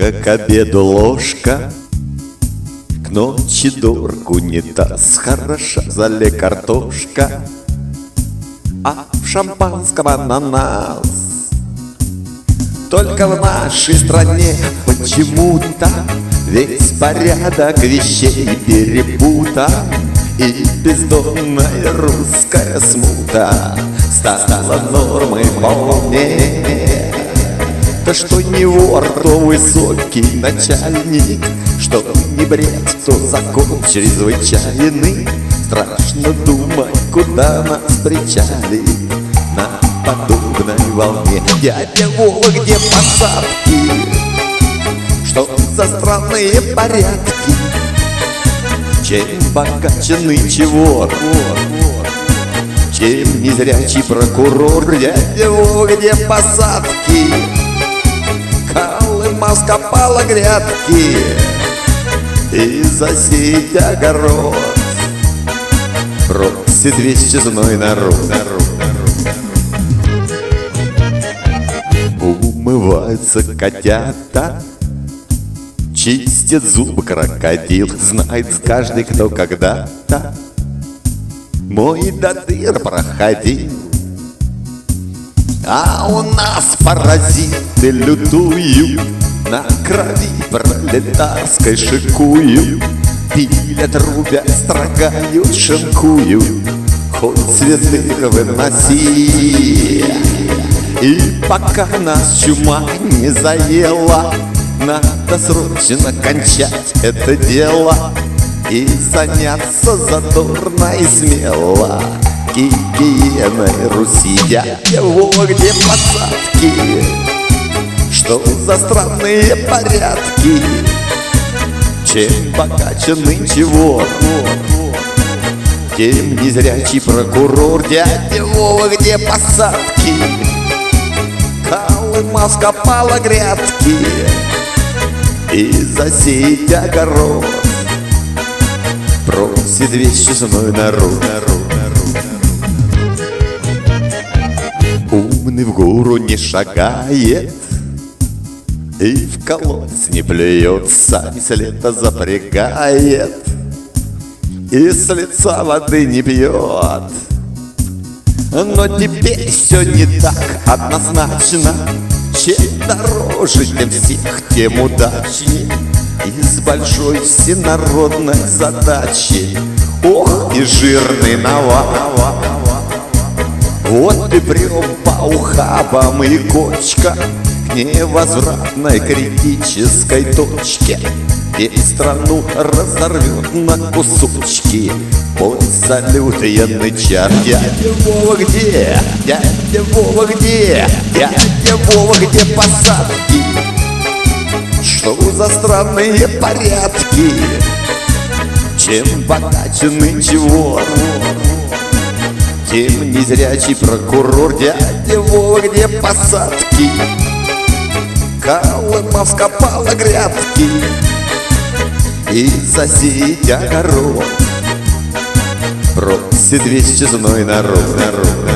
Вилка к обеду ложка, к ночи дорог унитаз, хороша в зале картошка, а в шампанском ананас. Только в нашей стране почему-то весь порядок вещей перепутан, и бездомная русская смута стала нормой вполне. Да что не вор, то высокий начальник, что не бред, то закон чрезвычайный. Страшно думать, куда нас причалит на подобной волне. Дядя Вова, где посадки? Что за странные порядки? Чем богаче нынче вор, чем незрячий прокурор. Дядя Вова, где посадки? Колыма скопала грядки и засеять огород. Просит весь честной народ. Умываются котята, чистит зубы крокодил. Знает каждый, кто когда-то мой додыр проходил. А у нас паразиты лютуют, на крови пролетарской шикуют, пилят, рубят, строгают, шинкуют, хоть святых выноси. И пока нас чума не заела, надо срочно кончать это дело и заняться задорно и смело гигиеной Руси. Дядя Вова, где посадки? Что за странные порядки? Чем богаче нынче вор, тем незрячий прокурор. Дядя Вова, где посадки? Колыма скопала грядки и засеять огород. Просит весь честной народ. Умный в гору не шагает и в колодец не плюет, сами с лета запрягает и с лица воды не пьет. Но теперь все не так однозначно, чем дороже, тем всех, тем удачней. Из большой всенародной задачи, ох, и жирный навал. Вот и прям по ухабам и кочка к невозвратной критической точке, и страну разорвет на кусочки под салют янычар. Дядя Вова, где? Дядя Вова, где? Дядя Вова, где посадки? Что за странные порядки? Чем богаче нынче вор, тем незрячий прокурор. Дядя Вова, где посадки? Колыма вскопала грядки и засеять огород. Просит весь честной народ.